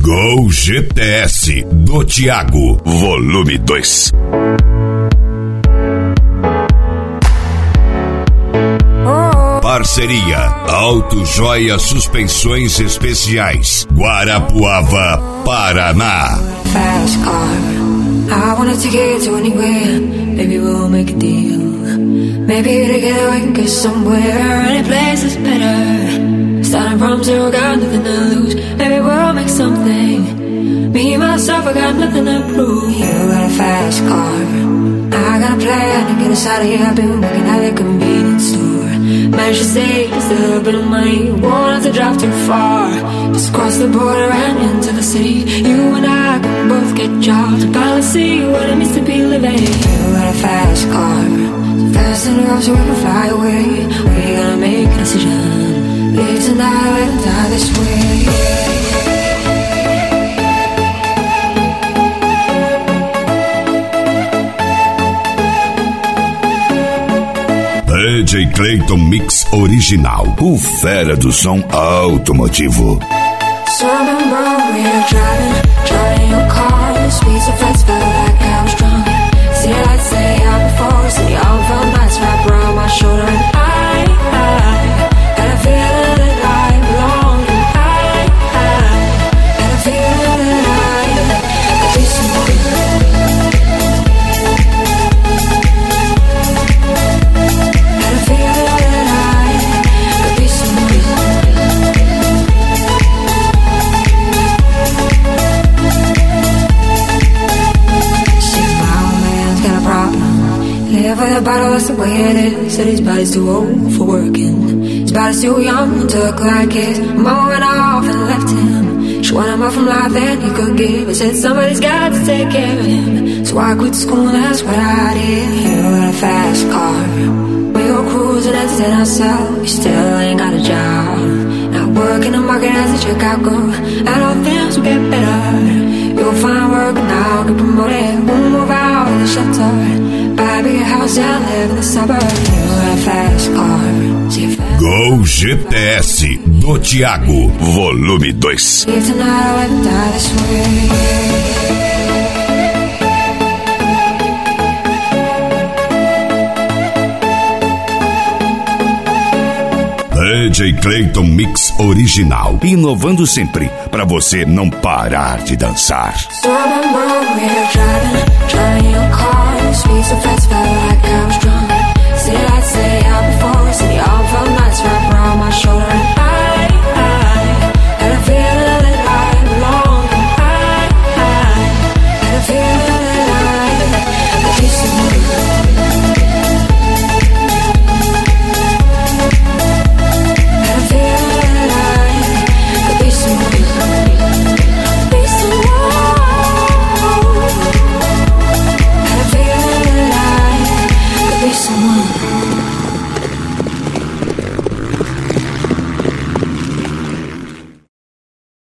Gol GTS do Thiago, volume 2. Parceria Auto Joia Suspensões Especiais, Guarapuava, Paraná. Fast car, I wanna take it to anywhere. Maybe we'll make a deal. Maybe together we can get somewhere. Any place is better. Starting from zero, got nothing to lose. Maybe we'll make something. Me, myself, I got nothing to prove. You got a fast car, I got a plan to get us out of here. I've been working at a convenience store. Managed to save just a little bit of money. Won't have to drive too far. Just cross the border and into the city. You and I can both get jobs and finally see what it means to be living. You got a fast car, so fast enough so we can fly away. We gotta make a decision. Live tonight and die this way. DJ Clayton Mix Original, o fera do som automotivo. Something wrong, we're driving your car. The speeds of fast, felt like I was drunk. See the lights say out before, see all felt nice wrapped around my shoulder. And I had a feeling that I belonged. I had a feeling that I could be someone. Live with a bottle, that's the way it is. Said his body's too old for working. His body's too young, took like his mama went off and left him. She wanted more from life than he could give. He said somebody's got to take care of him. So I quit school and that's what I did. You got a fast car, we go cruising, entertain ourselves. You still ain't got a job. Now work in the market as a checkout girl. And all things will get better. You'll find work now, get promoted. We'll move out of the shelter. Buy a bigger house and live in the suburbs. You got a fast car, see a fast Gol GTS do Thiago, volume 2. Live tonight and die this way. DJ Clayton Mix Original, inovando sempre para você não parar de dançar. Something wrong, we're driving your car. The speeds so fast, felt like I was drunk. See the lights say out before, see the all felt nights wrapped around my shoulder. And I had a feeling that I belonged. I had a feeling that I could be someone. Someone